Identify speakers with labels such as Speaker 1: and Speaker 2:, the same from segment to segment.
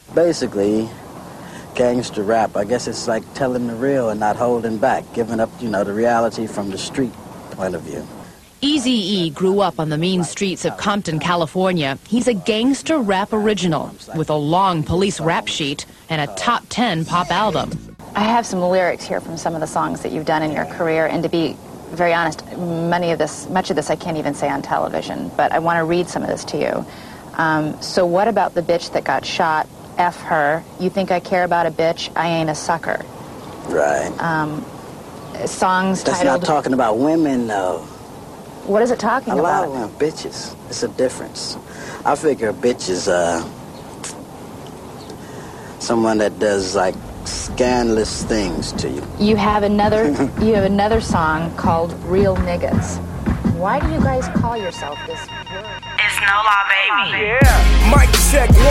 Speaker 1: Basically, gangster rap, I guess it's like telling the real and not holding back, giving up, the reality from the street point of view.
Speaker 2: Eazy-E grew up on the mean streets of Compton, California. He's a gangster rap original with a long police rap sheet and a top 10 pop album.
Speaker 3: I have some lyrics here from some of the songs that you've done in your career, and to be very honest, much of this I can't even say on television, but I want to read some of this to you. So what about the bitch that got shot? F her. You think I care about a bitch? I ain't a sucker.
Speaker 1: Right.
Speaker 3: Songs
Speaker 1: That's
Speaker 3: titled...
Speaker 1: not talking about women, though.
Speaker 3: What is it talking about?
Speaker 1: A lot of women, bitches. It's a difference. I figure a bitch is someone that does, like, scandalous things to you.
Speaker 3: You have another song called Real Niggas. Why do you guys call yourself this word?
Speaker 4: It's No Law, baby.
Speaker 5: Yeah. Mic check 1,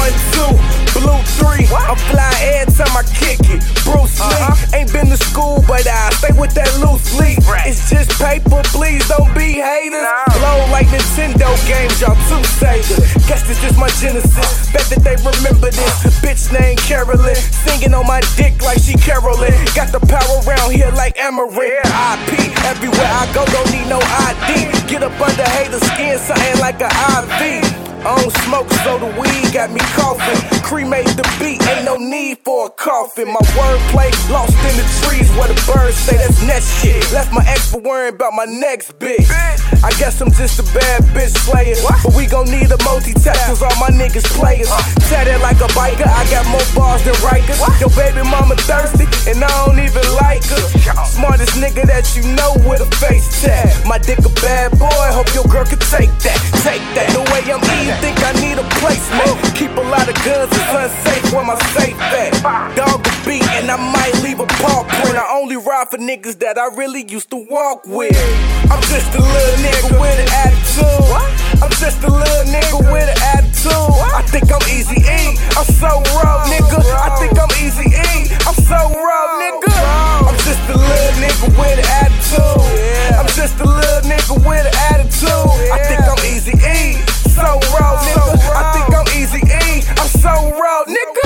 Speaker 5: 2, blue 3. I'm fly every time I kick it. Bruce Lee ain't been to school, but I stay with that loose leaf. It's just paper, please don't be haters. Blow like Nintendo games, y'all too Sega. Guess this is my genesis. Bet that they remember this. Bitch named Carolyn, singing on my dick like she Carolyn. Got the power around here like Amarin. IP everywhere I go, don't need no ID. Get up under haters' skin, something like an IV. I don't smoke, so the weed got me coughing. Cremate the beat, ain't no need for a coffin. My wordplay lost in the trees where the birds say that's next shit. Left my ex for worrying about my next bitch. I guess I'm just a bad bitch slayer, but we gon' need a multi-tap cause all my niggas players. Tatted like a biker, I got more bars than Rikers. Your baby mama thirsty, and I don't even like her. Smartest nigga that you know with a face tag. My dick a bad boy, hope your girl can take that. Take that, the way I'm eating, think I need a placement. Keep a lot of guns, it's unsafe where my safe at. Dog a beat and I might leave a paw print. I only ride for niggas that I really used to walk with. I'm just a little nigga with an attitude. I'm just a little nigga with an attitude. I think I'm Eazy-E, I'm so raw, nigga. I think I'm Eazy-E, I'm so raw, nigga. I'm just a little nigga with an attitude. I'm just a little nigga with an attitude. I think I'm Eazy-E, so raw, nigga. I think I'm Eazy-E, I'm so raw, nigga.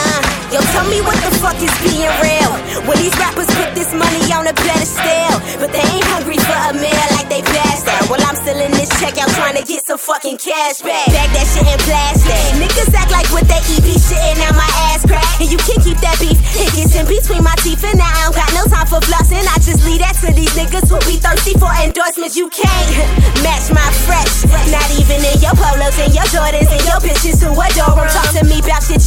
Speaker 6: Yo, tell me what the fuck is being real when these rappers put this money on a pedestal, but they ain't hungry for a meal like they passed out. Well, I'm still in this checkout trying to get some fucking cash back. Bag that shit in plastic. Niggas act like with they EP shitting out my ass crack, and you can't keep that beef. It gets in between my teeth, and I don't got no time for flossing. I just leave that to these niggas who be thirsty for endorsements. You can't match my fresh, not even in your polos and your Jordans and your bitches who adore them. Talk to me about shit